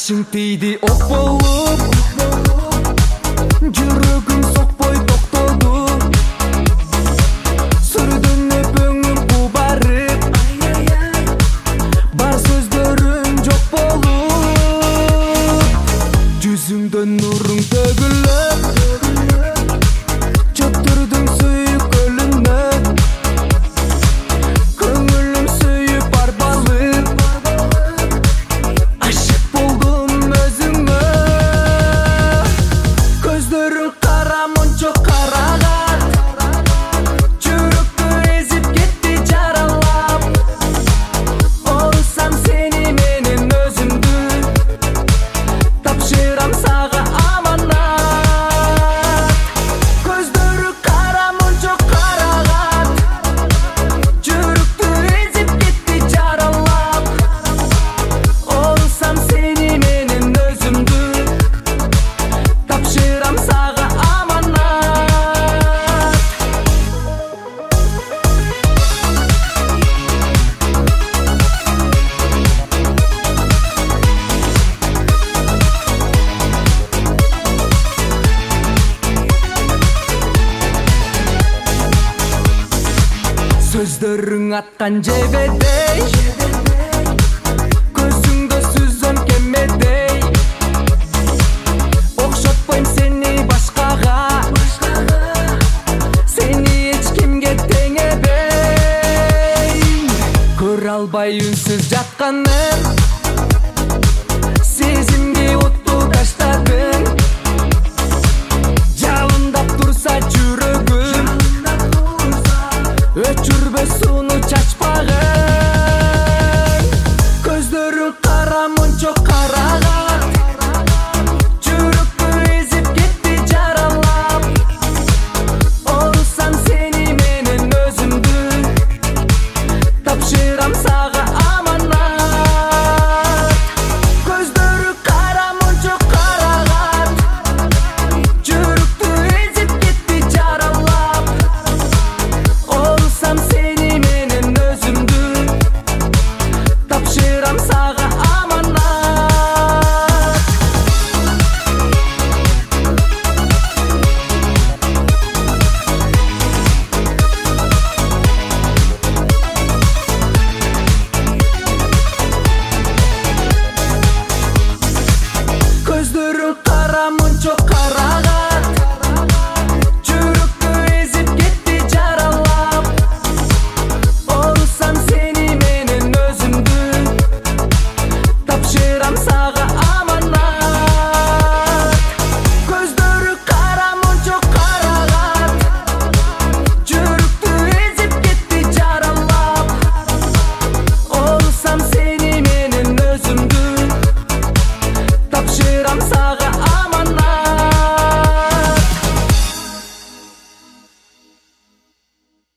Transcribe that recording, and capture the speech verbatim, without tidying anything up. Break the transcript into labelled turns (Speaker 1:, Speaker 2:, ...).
Speaker 1: Башың тийди ок болуп, жүрөгүм сокпой токтоду. Сүрдүн өпөңүм кубарып, бар сөздөрүң жок болуп. Жүзүңдөн нуруң төгүлөп, чөптүрдүң сүйүк көлүнөн. Көңүлүм сүйүп арбалып, ашык болдум өзүңө. Көздөрүң кара мончо караган, жүрөктү эзип кетти жаралап. Орусам сени менен өзүмдү, тапшырам сага аманат. Көздөрү кара мончо караган, жүрөктү эзип кетти жаралап. Орусам сени менен өзүмдү, тапшырам сага аманат. Сөздөрүң аткан жебедей, көзүңдө сүзөм кемедей. Окшотпойм сени башкага, сени эч кимге тең эбей. Көрө албай үнсүз жатканым,